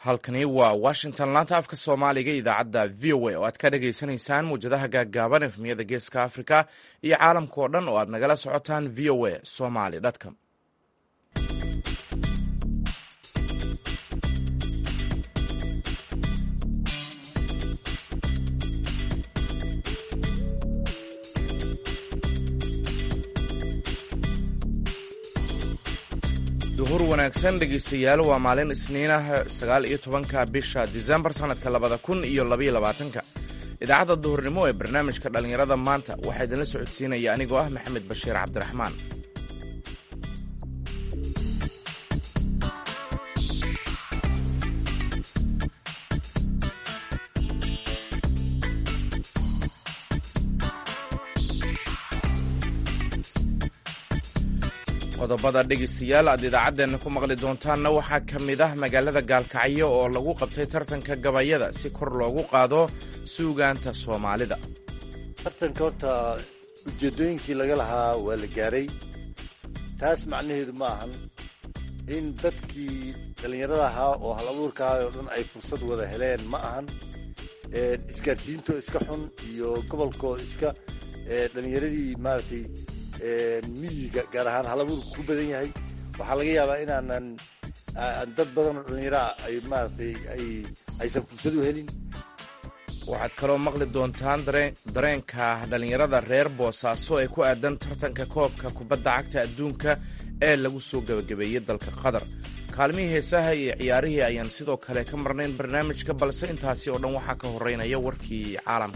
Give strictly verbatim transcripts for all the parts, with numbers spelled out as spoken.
halkani waa washington laanta afka soomaaliga idaacadda v o a oo aad ka dhagaysanaysaan muwjadaha gaaggaaban efmiyada geeska africa iyo caalamka oo dhan oo aad nagala socotaan v o a somaly com duhur wanaagsan dhegeystayaal waa maalin isniinah sagaal iyo tobanka bisha disembar sanadka labada kun iyo labaiyo labaatanka idaacadda duhurnimo ee barnaamijka dhallinyarada maanta waxaa idinla socodsiinaya anigoo ah maxamed bashiir cabdiraxmaan. qodobada dhegeystayaal aad idaacaddeena ku maqli doontaanna waxaa ka mid ah magaalada gaalkacyo oo lagu qabtay tartanka gabayada si kor loogu qaado suugaanta soomaalida. tartanka horta ujeeddooyinkii laga lahaa waa la gaaray. taas macnaheedu ma ahan in dadkii dhallinyarada ahaa oo hal abuurka ahaa oo dhan ay fursad wada heleen ma ahan. isgaarsiintoo iska xun iyo gobolkoo iska dhallinyaradii maaragtay miyiga gaar ahaan hal abuurku ku badan yahay. waxaa laga yaabaa inaanan dad badan oo dhallinyaraa ay maaragtay ay aysan fursad u helin. waxaad kaloo maqli doontaan dareenka dhallinyarada reer boosaaso ee ku aadan tartanka koobka kubadda cagta adduunka ee lagu soo gebagabeeyey dalka qatar. kaalmihii heesaha iyo ciyaarihii ayaan sidoo kale ka marnayn barnaamijka, balse intaasi oo dhan waxaa ka horeynaya warkii caalamka.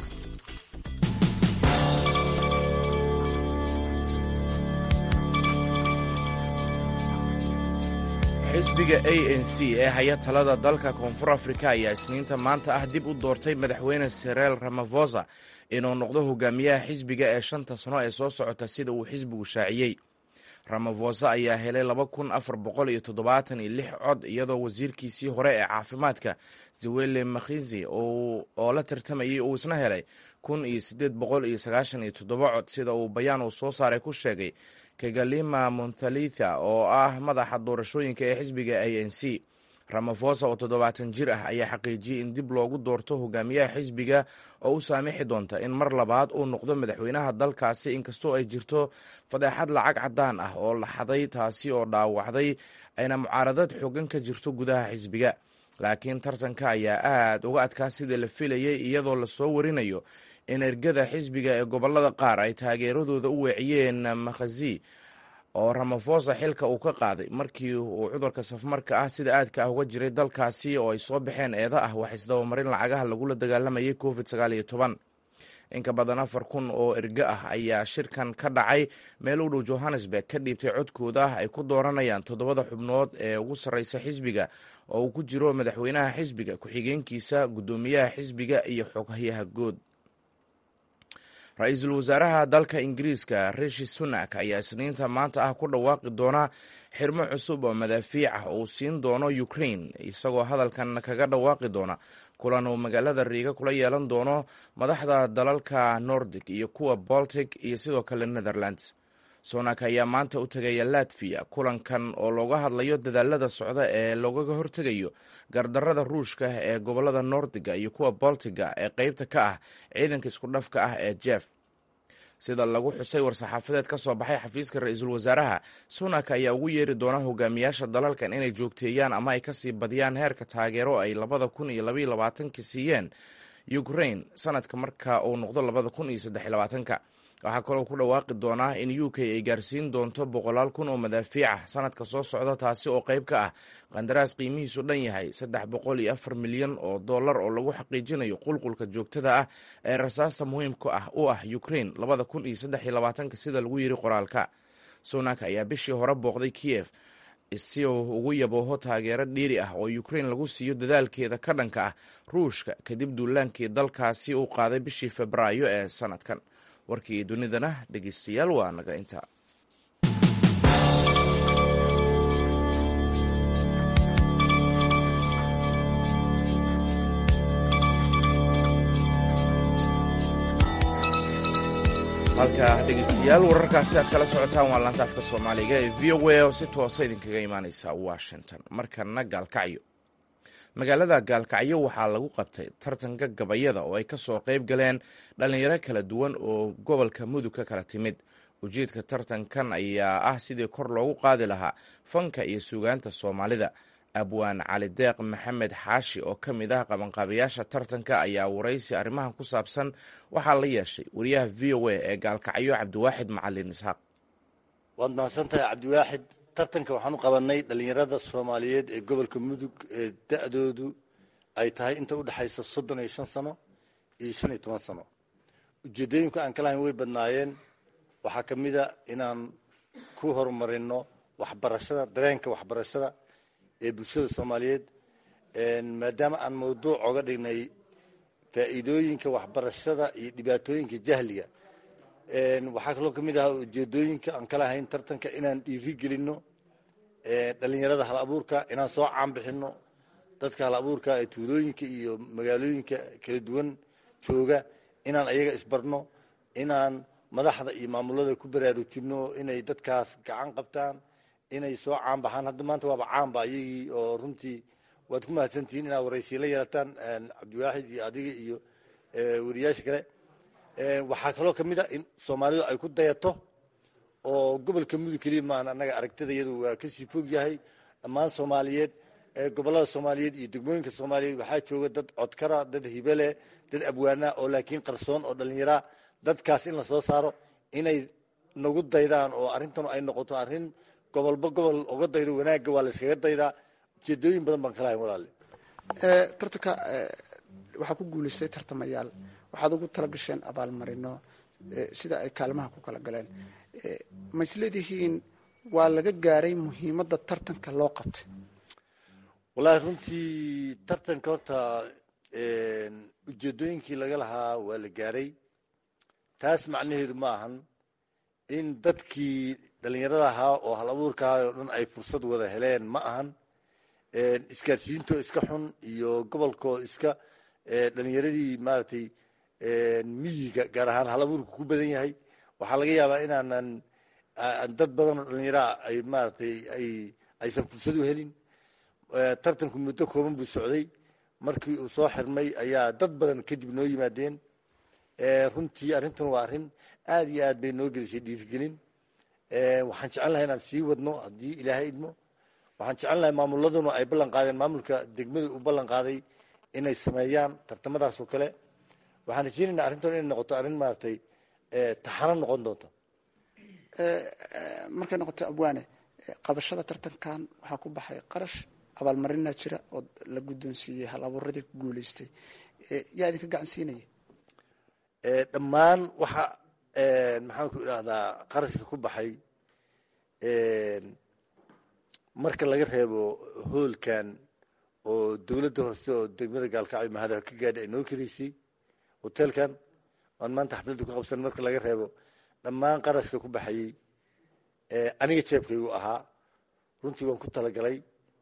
xisbiga a n c ee haya talada dalka koonfur afrika ayaa isniinta maanta ah dib u doortay madaxweyne cyril ramaphosa inuu noqdo hogaamiyaha xisbiga ee shanta sano ee soo socota sida uu xisbigu shaaciyey. ramaphosa ayaa helay laba kun afar boqol iyo toddobaatan iyo lix cod, iyadoo wasiirkiisii hore ee caafimaadka zawele makhizi oo la tartamayay uu isna helay kun iyo siddeed boqol iyo sagaashan iyo toddoba cod, sida uu bayaan uu soo saaray ku sheegay kagalima monthalitha oo ah madaxa doorashooyinka ee xisbiga a n c. ramaphosa oo toddobaatan jir ah ayaa xaqiijiyey in dib loogu doorto hogaamiyaha xisbiga oo u saamixi doonta in mar labaad uu noqdo madaxweynaha dalkaasi, inkastoo ay jirto fadeexad lacag caddaan ah oo la xaday taasi oo dhaawacday ayna mucaaradad xoogan ka jirto gudaha xisbiga. laakiin tartanka ayaa aad uga adkaa sidii la filayey, iyadoo lasoo warinayo in ergada xisbiga ee gobollada qaar ay taageeradooda u weeciyeen makhazi oo ramaphosa xilka uu ka qaaday markii uu cudurka safmarka ah sida aadka ah uga jiray dalkaasi, oo ay soo baxeen eeda ah wax isdabamarin lacagaha lagula dagaalamayay covid sagaal iyo toban. inka badan afar kun oo erge ah ayaa shirkan ka dhacay meel u dhow johannesburg ka dhiibtay codkooda ah ay ku dooranayaan toddobada xubnood ee ugu sarreysa xisbiga oo uu ku jiro madaxweynaha xisbiga, ku-xigeenkiisa, guddoomiyaha xisbiga iyo xoghayaha guud. ra-iisul wasaaraha dalka ingiriiska rishi sunak ayaa isniinta maanta ah ku dhawaaqi doona xirmo cusub oo madaafiic ah uu siin doono ukraine, isagoo hadalkan kaga dhawaaqi doona kulan uu magaalada riiga kula yeelan doono madaxda dalalka nordic iyo kuwa baltic iyo sidoo kale netherlands. sunak ayaa maanta u tegaya latviya kulankan oo looga hadlayo dadaalada socda ee loogaga hortegayo gardarada ruushka ee gobolada nordiga iyo kuwa baltiga ee qeybta ka ah ciidanka isku dhafka ah ee jef. sida lagu xusay war-saxaafadeed ka soo baxay xafiiska ra-iisul wasaaraha, sunak ayaa ugu yeeri doona hogaamiyaasha dalalkan inay joogteeyaan ama ay kasii badiyaan heerka taageero ay labada kun iyo labaiyo labaatanka siiyeen ukraine sanadka marka uu noqdo labada kun iyo saddex iyo labaatanka. waxaa kaloo ku dhawaaqi doonaa in u k ay gaarsiin doonto boqolaal kun oo madaafiic ah sanadka soo socda, taasi oo qayb ka ah qandaraas qiimihiisu dhan yahay saddex boqol iyo afar milyan oo dollar oo lagu xaqiijinayo qulqulka joogtada ah ee rasaasta muhiimka ah u ah ukraine labada kun iyo saddex iyo labaatanka sida lagu yiri qoraalka. sunak ayaa bishii hore booqday kiev si uu ugu yabooho taageero dhiiri ah oo ukraine lagu siiyo dadaalkeeda ka dhanka ah ruushka kadib duulaankii dalkaasi uu qaaday bishii febraayo ee sanadkan. warkii dunidana dhegeystayaal waa naga inta. halka dhegeystayaal wararkaasi aad kala socotaan waa laanta afka soomaaliga ee v o a oo si toosa idinkaga imaaneysa washington. markana gaalkacyo magaalada gaalkacyo waxaa lagu qabtay tartanka gabayada oo ay ka soo qayb galeen dhallinyaro kala duwan oo gobolka mudug ka kala timid. ujeedka tartankan ayaa ah sidii kor loogu qaadi lahaa fanka iyo suugaanta soomaalida. abwaan cali deeq maxamed xaashi oo ka mid ah qabanqaabayaasha tartanka ayaa waraysi arrimahan ku saabsan waxaa la yeeshay wariyaha v o a ee gaalkacyo cabdiwaaxid macalin isxaaq. waad mahadsantahay cabdiwaaxid. tartanka waxaan u qabanay dhallinyarada soomaaliyeed ee gobolka mudug ee da-doodu ay tahay inta u dhexaysa soddon iyo shan sano iyo shan iyo toban sano. ujeedooyinka aan ka lahayn way badnaayeen. waxaa ka mid a inaan ku horumarino waxbarashada, dareenka waxbarashada ee bulshada soomaaliyeed, maadaama aan mawduuc oga dhignay faa'iidooyinka waxbarashada iyo dhibaatooyinka jahliga. waxaa kaloo ka mid ahaa ujeedooyinka aan ka lahayn tartanka inaan dhiiri gelino dhalinyarada hal abuurka, inaan soo caanbixino dadka hal abuurka ee tuulooyinka iyo magaalooyinka kala duwan jooga, inaan ayaga isbarno, inaan madaxda iyo maamulada ku baraarujino inay dadkaas gacan qabtaan, inay soo caanbaxaan. hadda maanta waaba caanba ayagii oo runtii waad ku mahadsantihiin inaad waraysiya la yeelataan cabdiwaaxid iyo adiga iyo wariyaasha kale. waxaa kaloo ka mid a in soomaalidu ay ku dayato oo gobolka mudug keliya maahan, annaga aragtida iyadu waa kasii fog yahay. dhammaan soomaaliyeed, gobolada soomaaliyeed iyo degmooyinka soomaaliyeed waxaa jooga dad codkara, dad hibele, dad abwaana oo laakiin qarsoon oo dhallinyara. dadkaas in la soo saaro, inay nagu daydaan oo arrintan ay noqoto arrin gobolba gobol uga daydo. wanaagga waa la iskaga daydaa. ujeedooyin badan baan kalahayn walaale. tartanka waxaa ku guulaystay tartamayaal, waxaad ugu tala gasheen abaalmarino sida ay kaalmaha ku kala galeen. ma isleedihiin waa laga gaaray muhiimadda tartanka loo qabtay? wallaahi runtii tartanka horta ujeedooyinkii laga lahaa waa la gaaray. taas macnaheedu ma ahan in dadkii dhallinyarada ahaa oo hal abuurka ahaa oo dhan ay fursad wada heleen, ma ahan. isgaarsiintoo iska xun iyo gobolkoo iska dhalinyaradii maaragtay miyiga gaar ahaan hal abuurka ku badan yahay. waxaa laga yaabaa inaanan dad badan oo dhalinyaraa ay maaragtay ay aysan fursad u helin. tartanku muddo kooban buu socday. markii uu soo xirmay ayaa dad badan kadib noo yimaadeen. runtii arrintan waa arrin aad iyo aad bay noo gelisay dhiirigelin. waxaan jecel lahay inaan sii wadno haddii ilaahay idmo. waxaan jecel lahay maamuladuna ay ballan qaadeen, maamulka degmada uu ballan qaaday inay sameeyaan tartamadaas oo kale. waxaan rajeynaynaa arrintan inay noqoto arrin maaragtay taxano noqon doonta. markay noqoto abwaane, qabashada tartankan waxaa ku baxay qarash, abaalmarinaa jira oo la guddoonsiiyey hal abuuradii ku guulaystay. yaa idinka gacan siinaya? dhammaan waxa maxaan ku idhaahdaa qarashka ku baxay, marka laga reebo hoolkan oo dawladda hoose oo degmada gaalkacyo mahada ka gaadha ay noo karaysay, hoteelkan waan maanta xafladda ku qabsan, marka laga reebo dhammaan qarashka ku baxayey aniga jeebkaygu ahaa. runtii waan ku talagalay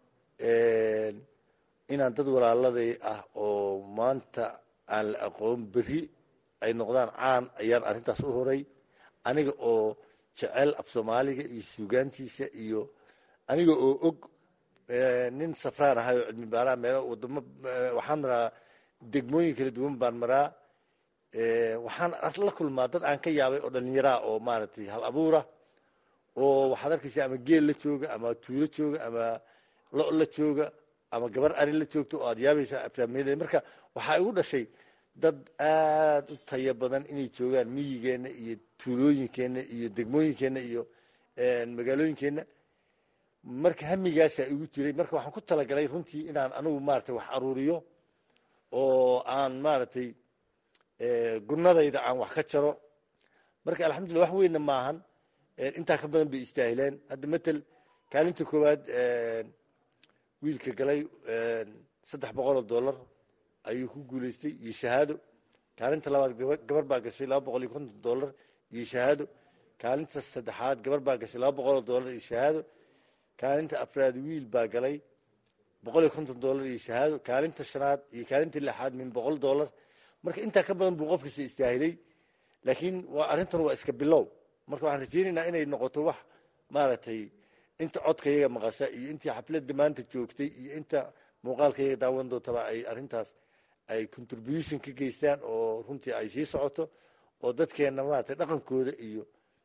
inaan dad walaaladay ah oo maanta aan la aqoon berri ay noqdaan caan, ayaan arrintaas u horay. aniga oo jecel af soomaaliga iyo suugaantiisa, iyo aniga oo og nin safraan ahay oo cilmi baaraha meelo wadamo waxaan maraa degmooyin kala duwan baan maraa. waxaan la kulmaa dad aan ka yaabay oo dhallinyaraa oo maaragtay hal abuura, oo waxaad arkaysa ama geel la jooga, ama tuulo jooga, ama lo la jooga, ama gabar ari la joogto oo aad yaabaysa aftaamiyada. marka waxaa igu dhashay dad aad u tayo badan inay joogaan miyigeenna iyo tuulooyinkeenna iyo degmooyinkeenna iyo magaalooyinkeenna. marka hamigaasaa igu jiray. marka waxaan ku talagalay runtii inaan anigu maaragtay wax aruuriyo oo aan maaragtay gunadayda aan wax ka jaro. marka alxamdulillah wax weynna maahan, intaa ka badan bay istaahileen. hadda matel kaalinta koowaad wiilka galay saddex boqol oo dollar ayuu ku guulaystay iyo shahaado. kaalinta labaad gabar baa gashay laba boqol iyo konton dollar iyo shahaado. kaalinta saddexaad gabar baa gashay laba boqol oo dollar iyo shahaado. kaalinta afraad wiil baa galay boqol iyo konton dollar iyo shahaado. kaalinta shanaad iyo kaalinta lixaad min boqol dollar. marka intaa ka badan buu qofkasta istaahilay. laakiin waa arrintan waa iska bilow. marka waxaan rajeynaynaa inay noqoto wax maaragtay inta codka iyaga maqasha iyo intii xafladda maanta joogtay iyo inta muuqaalkayga daawan doontaba ay arrintaas ay contribution ka geystaan oo runtii ay sii socoto oo dadkeenna maaragtay dhaqankooda iyo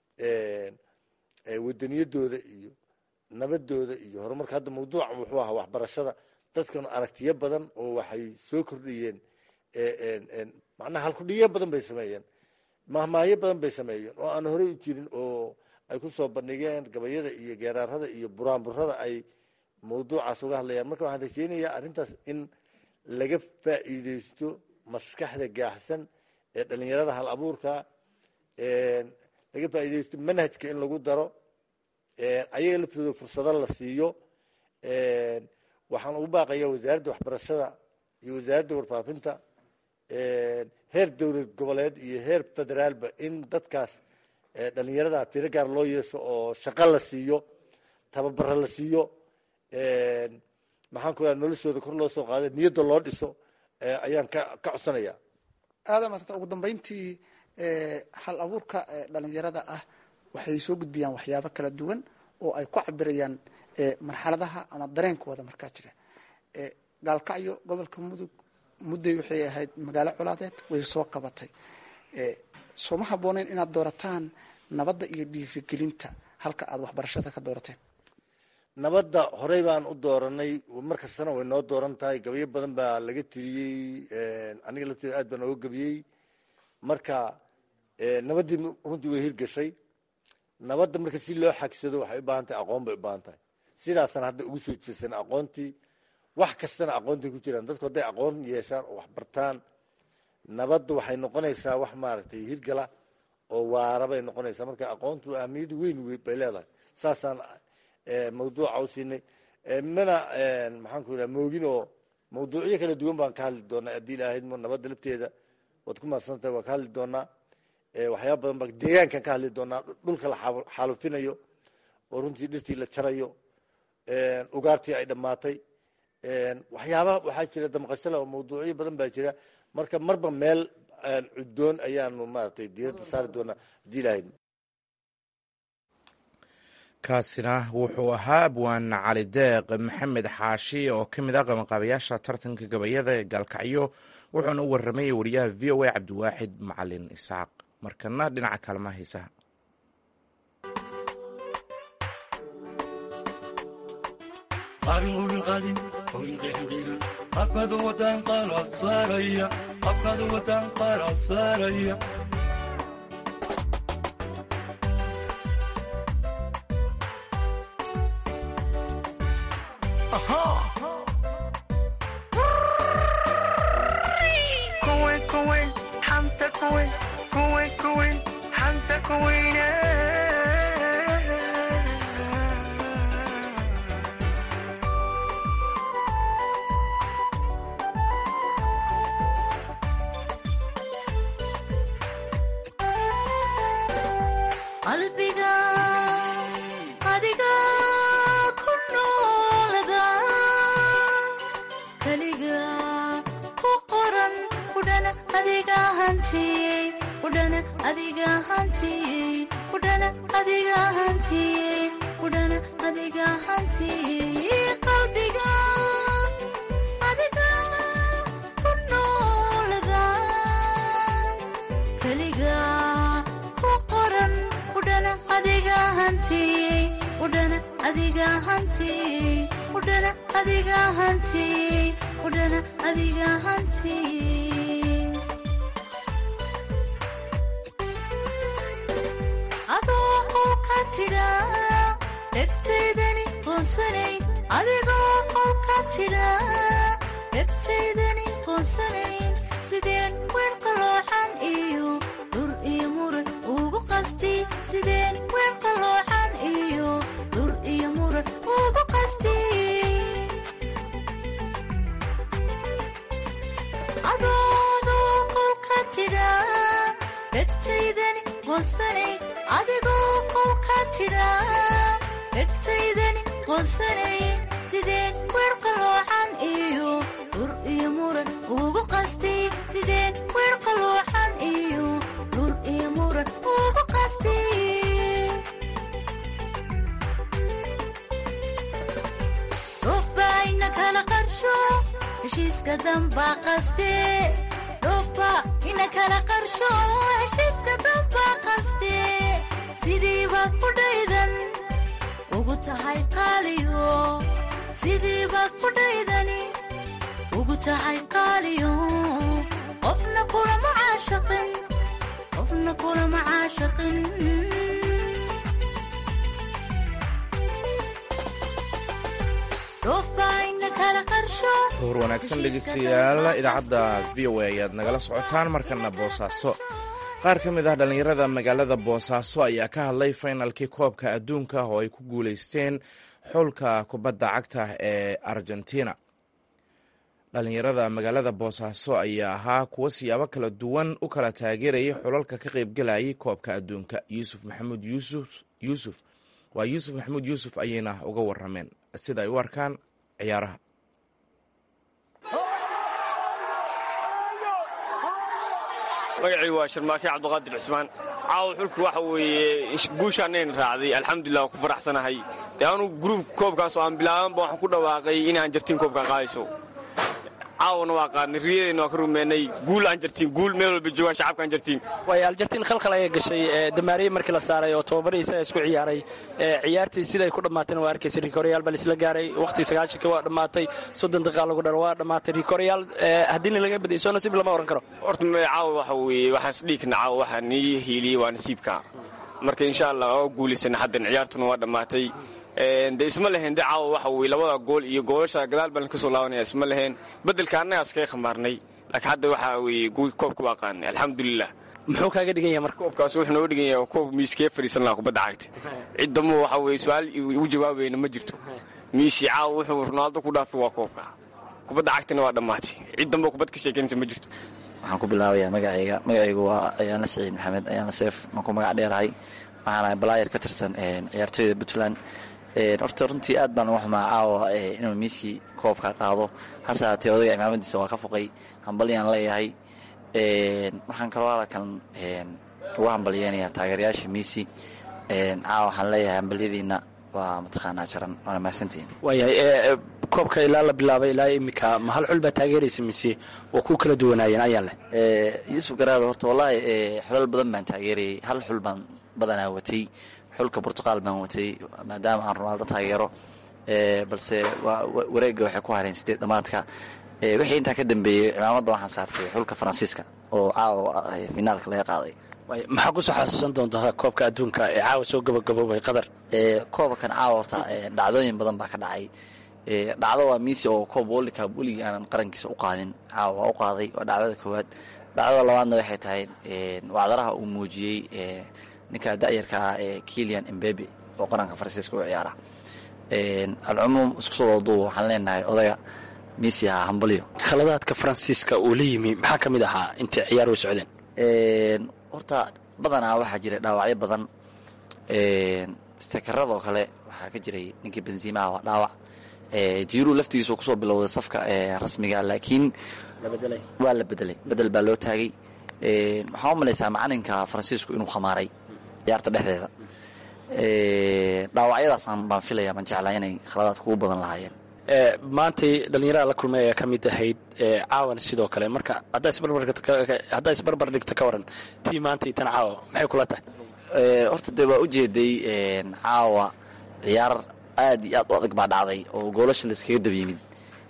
wadaniyadooda iyo nabadooda iyo horumarka. hadda mawduuca wuxuu ahaa waxbarashada, dadkan aragtiyo badan oo waxay soo kordhiyeen macnaha halkudhiyo badan bay sameeyeen, mahmaahyo badan bay sameeyeen oo aan horey u jirin oo ay ku soo bandhigeen gabayada iyo geeraarada iyo buraanburada ay mawduucaas uga hadlayaan. marka waxaan rajeynayaa arrintaas in laga faa'iideysto maskaxda gaaxsan ee dhalinyarada hal abuurka, laga faa'iideysto manhajka in lagu daro, ayaga laftooda fursado la siiyo. waxaan ugu baaqaya wasaaradda waxbarashada iyo wasaaradda warfaafinta, heer dowlad goboleed iyo heer federaalba in dadkaas dhalinyarada firo gaar loo yeesho oo shaqo la siiyo, tababaro la siiyo, maxaan ku raha noloshooda kor loo soo qaado, niyadda loo dhiso ayaan ka ka codsanaya. aadam asta ugu dambeyntii hal abuurka dhalinyarada ah waxay soo gudbiyaan waxyaabo kala duwan oo ay ku cabirayaan marxaladaha ama dareenkooda markaa jira. gaalkacyo gobolka mudug mudday waxay ahayd magaalo colaadeed, way soo qabatay. sooma habbooneyn inaad doorataan nabadda iyo dhiirigelinta halka aad waxbarashada ka doorateen? nabadda horey baan u dooranay, mar kastana way noo dooran tahay. gabayo badan baa laga tiriyey, aniga lafteeda aad baan ooga gabiyey. marka nabaddii runtii way hirgashay. nabadda marka si loo xagsado waxay u baahan tahay aqoon bay u baahan tahay. sidaasaan hadda ugu soo jeesan aqoontii, wax kastana aqoontay ku jiraan. dadku hadday aqoon yeeshaan oo waxbartaan, nabaddu waxay noqonaysaa wax maaragtay hirgala oo waara bay noqonaysaa. marka aqoontu ahmiyad weyn bay leedahay. saasaan mawduuca u siinay. mana maxaan ku yidhaha moogin oo mawduucyo kala duwan baan ka hadli doonaa haddii ilaahayd mo nabadda lafteeda waad ku mahadsantahay, waan ka hadli doonaa. waxyaaba badan ba deegaankan ka hadli doonaa, dhulka la xaalufinayo oo runtii dhirtii la jarayo, ugaartii ay dhammaatay, waxyaaba waxaa jira damqashale oo mawduucyo badan baa jira. marka marba meel cuddoon ayaanu maaragtay diiradda saari doonaa haddii ilaahayd. kaasina wuxuu ahaa abwaan cali deeq maxamed xaashi oo ka mid ah qabanqaabayaasha tartanka gabayada ee gaalkacyo, wuxuuna u warramayay wariyaha v o a cabdiwaaxid macalin isaaq. markana dhinaca kaalmaha heesaha. qalbiga adiga ku noolada kaliga ku qoran udhana adiga hantiyey udhana adiga hantiyey udhana adiga hantiyey udhana adiga hantiyey qalbiga adiga ku noolada kaliga udhana adiga hantiyey udhana adiga hantiyey udhana adiga hantiyey udhana adiga hantiyey adoo oo ka tidha dhegtaydani qoonsanayn adigoo oo ka tidha dhegtaydani qoonsanayn sideen weer qalooxan iyo dur iyo muran ugu qasti sideen weer qalooxan iyo dur iyo muran ugu qasti adoodoo qow ka tidha dhegtaydani qoonsanayn adigoo qow ka tidha dhegtaydani qoonsanayn sideen weer qalooxan iyo dur iyo muran ugu qasti sideen weer qalooxan iyo dur iyo muran ugu qasti roof baa ina kala qarsho heshiiska dambaa qaste dhoofa ina kala qarsho heshiiska dambaa qaste sidii baad fudhaydan ugu tahay qaaliyo sidii baad fudhaydani ugu tahay qaaliyo qofna kulama caashaqin qofna kulama caashaqin hor wanaagsan dhegeystayaal idaacadda v o a ayaad nagala socotaan markana boosaaso qaar ka mid ah dhallinyarada magaalada boosaaso ayaa ka hadlay faynalkii koobka adduunka oo ay ku guuleysteen xulka kubadda cagta ee argentina dhallinyarada magaalada boosaaso ayaa ahaa kuwo siyaabo kala duwan u kala taageerayay xulalka ka qaybgalayay koobka adduunka yuusuf maxamuud yuusuf yuusuf waa yuusuf maxamuud yuusuf ayayna uga warameen sida ay u arkaan ciyaaraha. magacii waa sharmaake cabdiqaadir cismaan caawa xulku waxa weeye guushaanayn raacday alxamdulilah waan ku faraxsanahay dee anu gruub koobkaas oo aan bilaabanba waxaan ku dhawaaqay inaan jartiin koobkan qaadayso caawana waa qaadnay riyadeenna waa ka rumeennay guul aan jartiin guul meel walba joogaan shacabka aan jartiin waay aljartiin khalkhal ayay gashay damaariyey markii la saaray oo tababarihiisa isku ciyaaray ciyaartii siday ku dhammaatayna waa arkaysay rikooryaal baa laisla gaaray waqhtii sagaashanka waa dhammaatay soddon daqiiqa lagu dharo waa dhammaatay rikooryaal haddiina laga badiyay soo nasiib lama oran karo horta caawa waxa weeye waxaan isdhiigna caawa waxaa nii hiiliyey waa nasiibka marka insha allah oo guulaysana haddan ciyaartuna waa dhammaatay de isma lahayn de caawa waxa weye labada gool iyo goolasha gadaal baan ka soo laabanaya isma lahayn beddelka annagaa iskaga khamaarnay laakiin hadda waxaa weye koobka waa qaadnay alxamdulilah. muxuu kaaga dhigan yahay marka koobkaas wuxuu nooga dhigan yahay koob miiskee fadhiisan lahaa kubadda cagta cid dammo waxa weye su-aal ugu jawaabayna ma jirto miisi caawa wuxuu ronaaldo ku dhaafay waa koobka kubadda cagtana waa dhammaatay cid dambo kubad ka sheekeynaysa ma jirto. waxaan ku bilaabayaa magacayga magacaygu waa ayaana saciid maxamed ayaana seef waan ku magac dheerahay waxaan ahay balaayar ka tirsan ciyaartooyda puntland. horta runtii aad baan uga xumaa caawa inuu miisi koobka qaado hase haatee odayga cimaamadiisa waa ka foqay hambalyaan leeyahay. waxaan kaloo halkan uga hambalyeynayaa taageerayaasha miisi caawa waxaan leeyahay hambalyadiina waa mataqaanaa jaran waana mahadsantihiin. waayahay koobka ilaa la bilaabay ilaa iminka ma hal xul baa taageeraysa mise waa ku kala duwanaayeen ayaa leh yuusuf garaado horta wallaahi xulal badan baan taageerayay hal xul baan badanaa watay xulka burtuqaal baan watay maadaama aan ronaaldo taageero balse wareegga waxay ku hareen sideed dhamaadka wixii intaa ka dambeeyey cimaamadda waxaan saartay xulka faransiiska oo caawa finaalka laga qaaday. maxaa kusoo xasuusan doontaa koobka adduunka ee caawa soo gabagaboobay qatar? koobkan caawa horta dhacdooyin badan baa ka dhacay. dhacdo waa miisi oo koob world cup weligii aanan qarankiisa u qaadin caawa waa u qaaday waa dhacdada koowaad. dhacdada labaadna waxay tahay wacdaraha uu muujiyey ninka da'yarka ah ee kilian embebe oo qaranka faransiiska u ciyaara. alcumuum isku soo wadaduuba waxaan leenahay odayga miisi ahaa hambalyo. khaladaadka faransiiska uu la yimi maxaa ka mid ahaa intay ciyaar way socdeen? horta badanaa waxaa jiray dhaawacyo badan. steekaradoo kale waxaa ka jiray ninkii benziimaha waa dhaawac. jiiruu laftigiisa kusoo bilowday safka rasmiga laakiin waa la bedelay bedel baa loo taagay. waxaan u malaysaa macalinka faransiisku inuu khamaaray ciyaarta dhexdeeda. dhaawacyadaasaan baan filaya baan jeclaa inay khaladaadka ugu badan lahaayeen. maantay dhallinyarada la kulmay ayaa ka mid ahayd caawana sidoo kale marka haddaa isbarbar dhigto ka waran tii maantay tan caawa maxay kula tahay? horta dee waa u jeeday caawa ciyaar aad iyo aad u adag baa dhacday oo goolasha la iskaga dab yimid.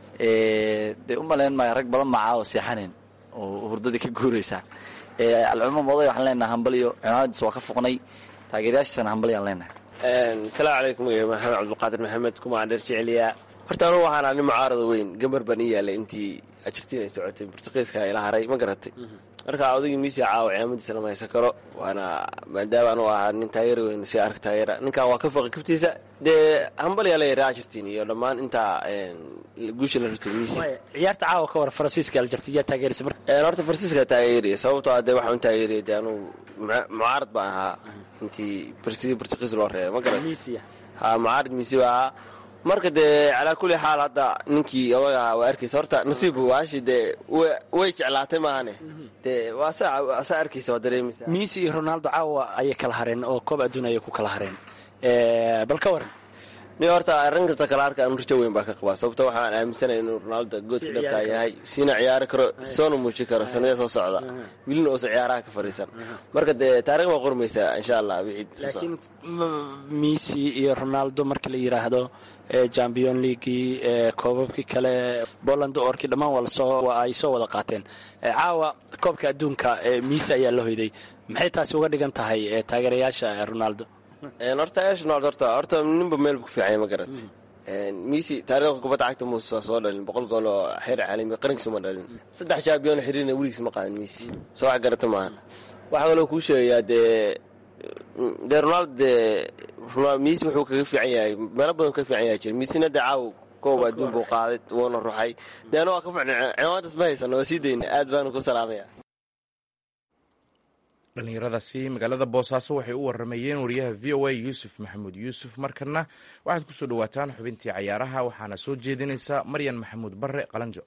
dee u malayn maayo rag badan baa caawa seexaneen oo hurdadii ka guuraysaa. alcumuum oday waxaan leenahay hambalyo cimaamadiisa waa ka foqnay taageerayaashiisana hambalyaan leenahay. asalaamu calaykum maxamed cabdiqaadir maxamed kumaan dheer jeceliyaa horta anugu waxaan ahaa nin mucaarada weyn gambar baan ii yaalay intii ajirtiin ay socotay bortuqiiska ila haray ma garatay marka odagii miisi caawa cimaamadiisa lama haysan karo waana maadaama anuu ahaa nin taageera weyn si ark taageera ninkan waa ka foqay kabtiisa dee hambalyaa leeyahay ajirtiin iyo dhammaan intaa guusha la rutay miisi. ciyaarta caawa ka war faransiiska aljarti yaa taageeraysa marka? horta faransiiska taageeraya sababtoo ah dee waxaan u taageeraya dee anuu mucaarad baan ahaa intii barsidii bortuqiis loo reebay ma garatay ha mucaarad miisi baa ahaa marka dee calaa kulli xaal hadda ninkii odaga waa arkaysa horta nasiibku waashi dee way jeclaatay maahane dee waa saa arkaysa waa dareemaysa. miisi iyo ronaaldo caawa ayay kala hareen oo koob adduun ayay ku kala hareen bal ka waran? ni horta arrinta kale arka aan rajo weyn baa ka qabaa sababtoo waxaan aaminsanahay inuu Ronaldo goodka dhabta yahay siina ciyaari karo soona muuji karo sanadada soo socda wiilna oo ciyaaraha ka fariisan marka de taariikh waa qormaysa insha Allah wixii laakiin Messi iyo Ronaldo marka la yiraahdo Champions League koobabkii kale Poland orki dhamaan wala soo ay soo wada qaateen caawa koobka adduunka Messi ayaa la hoyday maxay taasi uga dhigan tahay taageerayaasha Ronaldo een horta eesh nool horta horta ninba meel ku fiicay ma garat een Messi taariikhda kubadda cagta muu soo soo dhalin boqol gool oo xeer caalami qarankiisa ma dhalin saddex champion xiriirna weligiis ma qaadan Messi soo wax garata ma waxa loo ku sheeyaa de de Ronaldo Messi wuxuu kaga fiican yahay meel badan ka fiican yahay Messi na dacaaw koob adduun buu qaaday woona ruuxay deena waa ka fiican ciidantaas ma haysan waa sii deyn aad baan ku salaamaya dhalinyaradaasi magaalada boosaaso waxay u waramayeen wariyaha v o a yuusuf maxamuud yuusuf markana waxaad ku soo dhawaataan xubintii cayaaraha waxaana soo jeedinaysa maryan maxamuud barre qalanjo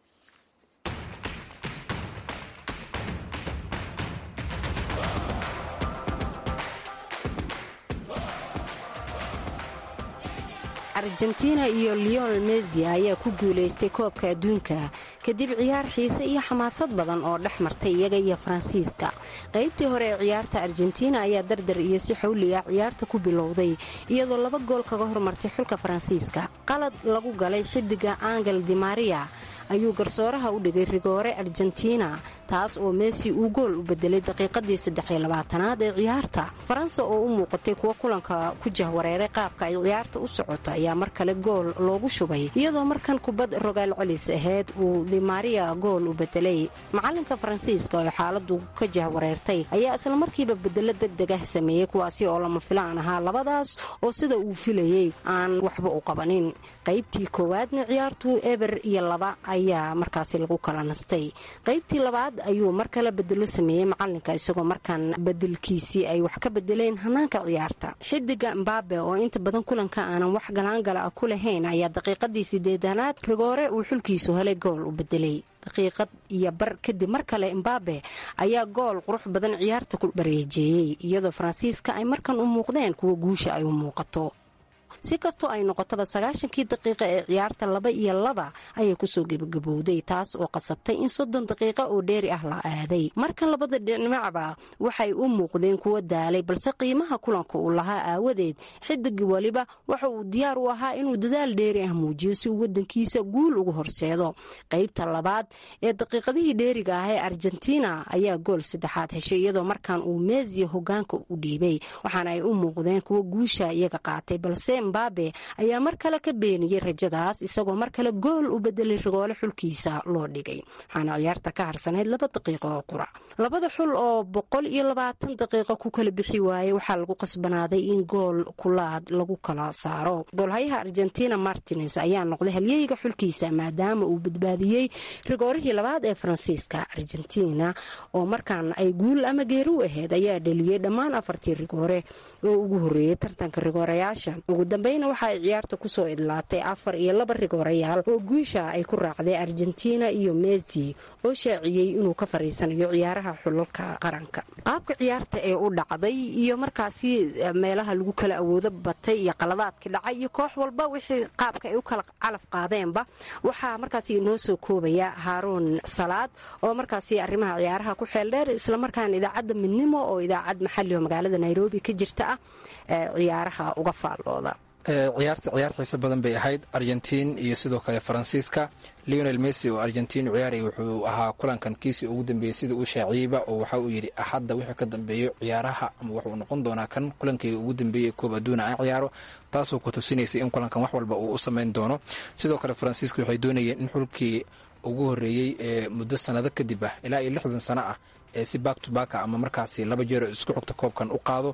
argentina iyo Lionel Messi ayaa ku guuleystay koobka adduunka kadib ciyaar xiise iyo xamaasad badan oo dhex martay iyaga iyo Faransiiska. qaybtii hore ee ciyaarta Argentina ayaa dardar iyo si xawli ah ciyaarta ku bilowday iyadoo laba gool kaga hormartay xulka Faransiiska. qalad lagu galay xidiga Angel Di Maria ayuu garsooraha u dhigay rigoore Argentina taas oo Messi uu gool u bedelay daqiiqadii saddex iyo labaatanaad ee ciyaarta. Faransa oo u muuqatay kuwa kulanka ku jahwareeray qaabka ay ciyaarta u socoto ayaa mar kale gool loogu shubay iyadoo markan kubad rogaal celis ahayd uu Di Maria gool u bedelay. macalinka Faransiiska oo xaaladu ka jahwareertay ayaa isla markiiba bedelo degdeg ah sameeyay kuwaasi oo lama filaan ahaa labadaas oo sida uu filayay aan waxba u qabanin. qaybtii koowaadna ciyaartu eber iyo laba ayaa markaasi lagu kala nastay. qaybtii labaad ayuu mar kale bedelo sameeyay macalinka isagoo markaan bedelkiisii ay wax ka bedeleen hanaanka ciyaarta. xidiga Mbappe oo inta badan kulanka aanan wax galaangala ku lahayn ayaa daqiiqadii sideedanaad rigoore uu xulkiisu helay gool u bedelay. daqiiqad iyo bar kadib mar kale Mbappe ayaa gool qurux badan ciyaarta ku bareejeeyay iyadoo Faransiiska ay markan u muuqdeen kuwa guusha ay u muuqato. si kastoo ay noqotaba sagaashankii daqiiqo ee ciyaarta laba iyo laba ayay kusoo gebagabowday taas oo qasabtay in soddon daqiiqo oo dheeri ah la aaday. markan labada dhinacba waxay u muuqdeen kuwa daalay balse qiimaha kulanka uu lahaa aawadeed xidigi waliba waxa uu diyaar u ahaa inuu dadaal dheeri ah muujiyo si uu wadankiisa guul ugu horseedo. qaybta labaad ee daqiiqadihii dheeriga ah ee Argentina ayaa gool saddexaad heshay iyadoo markaan uu Messi hogaanka u dhiibay waxaana ay u muuqdeen kuwa guusha iyaga qaatay balse Mbappe ayaa mar kale ka beeniyay rajadaas isagoo mar kale gool u bedelay rigoole xulkiisa loo dhigay. waxaana ciyaarta ka harsanayd laba daqiiqo oo qura. labada xul oo boqol iyo labaatan daqiiqo ku kala bixi waayay waxaa lagu qasbanaaday in gool kulaad lagu kala saaro. goolhayaha Argentina Martinez ayaa noqday halyeyga xulkiisa maadaama uu badbaadiyey rigoorihii labaad ee Faransiiska. Argentina oo markaan ay guul ama geeri u ahayd ayaa dhaliyay dhammaan afartii rigoore oo ugu horeeyay tartanka rigoorayaasha. ugu dambayna waxa ay ciyaarta ku soo idlaatay afar iyo laba rigoorayaal oo guusha ay ku raacday Argentina iyo Messi oo shaaciyay inuu ka fariisanayo ciyaaraha xulalka qaranka. qaabka ciyaarta ee u dhacday iyo markaasi meelaha lagu kala awoodo batay iyo qaladaadkii dhacay iyo koox walba wixii qaabka ay u kala calaf qaadeenba waxaa markaasi inoo soo koobaya Haroon Salaad oo markaasi arrimaha ciyaaraha ku xeel dheer isla markaan idaacadda Midnimo oo idaacad maxalli oo magaalada Nairobi ka jirta ah ciyaaraha uga faalooda. ciyaarta ciyaar xiiso badan bay ahayd Argentina iyo sidoo kale Faransiiska. Lionel Messi oo Argentina ciyaaray wuxuu ahaa kulankan kiisi ugu dambeeyay sida uu shaaciiba oo waxa uu yiri axadda wixii ka dambeeyo ciyaaraha ama wuxuu noqon doonaa kan kulankii ugu dambeeyay koob adduuna ay ciyaaro taasoo ku tusinaysa in kulankan wax walba uu u sameyn doono. sidoo kale Faransiiska waxay doonayeen in xulkii ugu horeeyay ee muddo sanado kadib ah ilaa iyo lixdan sano ah ee si back to back ama markaasi laba jeer isku xigta koobkan u qaado.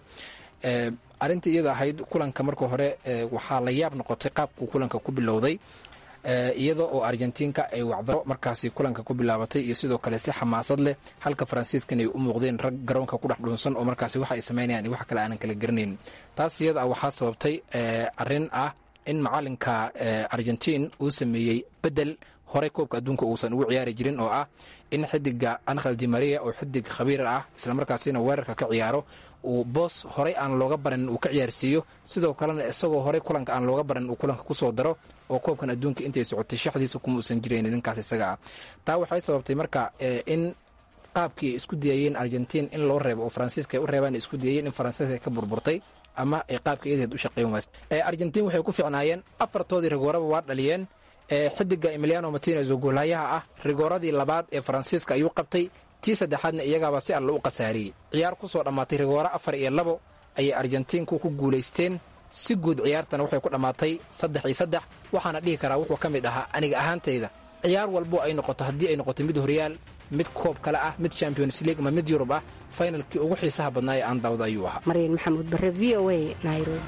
arintii iyada ahayd kulanka marka hore waxaa la yaab noqotay qaabku kulanka ku bilowday iyada oo Argentina ay wacdaro markaasi kulanka ku bilaabatay iyo sidoo kale si xamaasad leh halka Faransiiskana ay u muuqdeen rag garoonka ku dhex dhunsan oo markaasi waxa ay sameynayaan wax kale aanan kala garanayn. taas iyada waxaa sababtay arin ah in macalinka argentiin uu sameeyey bedel horey koobka adduunka uusan ugu ciyaari jirin oo ah in xidiga Angel Di Maria oo xidig khabiir ah islamarkaasina weerarka ka ciyaaro uu boos horey aan looga baran uu ka ciyaarsiiyo sidoo kalena isagoo horey kulanka aan looga baran uu kulanka ku soo daro oo koobkan adduunka intay socotay shaxdiisa kuma uusan jirin ninkaas isaga ah taa waxay sababtay marka in qaabkii isku diyayeen Argentina in loo reebo oo Faransiiska ay u reebaan isku diyayeen in Faransiiska ay ka burburtay ama ay qaabka iyadeed u shaqeyn waayeen ee Argentina waxay ku fiicnaayeen afartoodii rigooraba waa dhaliyeen ee xidiga Emiliano Martinez oo goolayaha ah rigooradii labaad ee Faransiiska ayuu qabtay tii saddexaadna iyagaaba si alla u qasaariyay ciyaar ku soo dhamaatay rigoora afar iyo labo ayay Argentina ku guuleysteen si guud ciyaartana waxay ku dhamaatay saddex iyo saddex waxaana dhihi karaa wuxuu ka mid ahaa aniga ahaantayda ciyaar walbo ay noqoto haddii ay noqoto mid horyaal mid koob kale ah mid Champions League ama mid Europe ah finalkii ugu xiisaha badnaa ee aan daawada ayuu ahaa Mariin Maxamuud Barre V O A Nairobi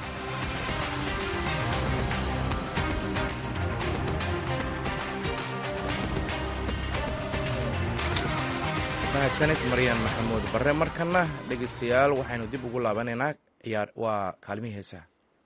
mahadsanid Mariin Maxamuud Barre markana dhegeystayaal waxaynu dib ugu laabanaynaa ciyaar waa kaalmihii heesaha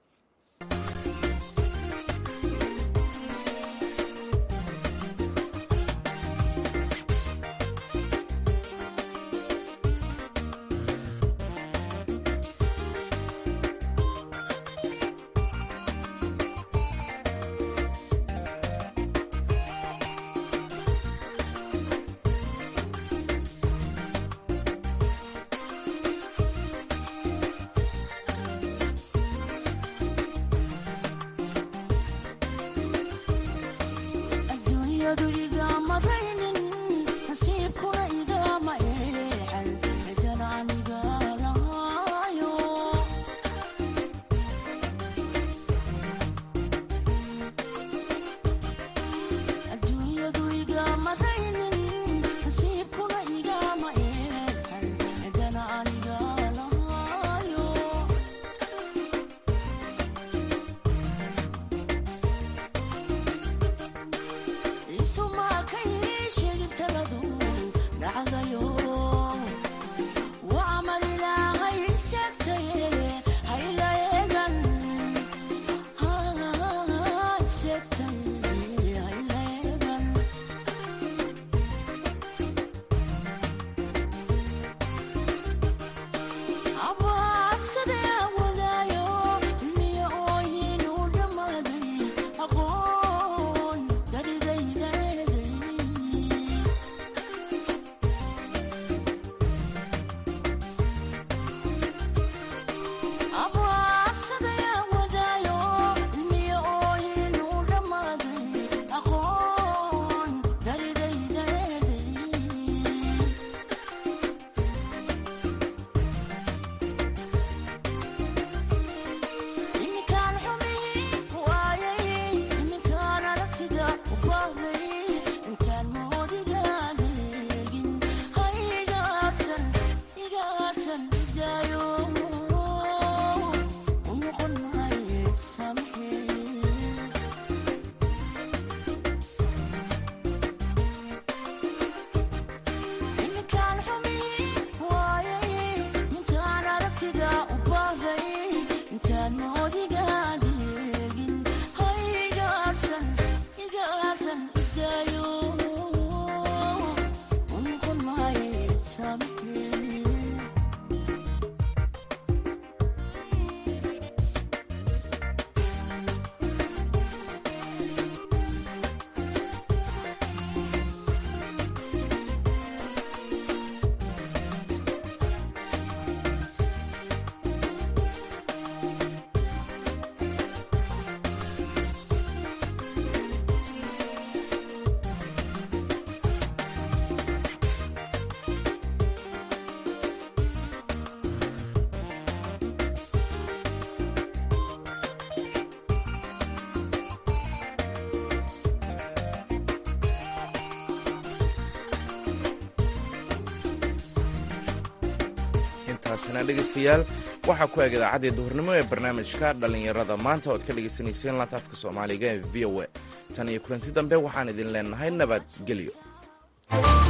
dhegeystayaal waxaa ku eg idaacadii duhurnimo ee barnaamijka dhallinyarada maanta ood ka dhegaysanayseen laanta afka soomaaliga ee v o a tan iyo kulanti dambe waxaan idin leenahay nabadgelyo.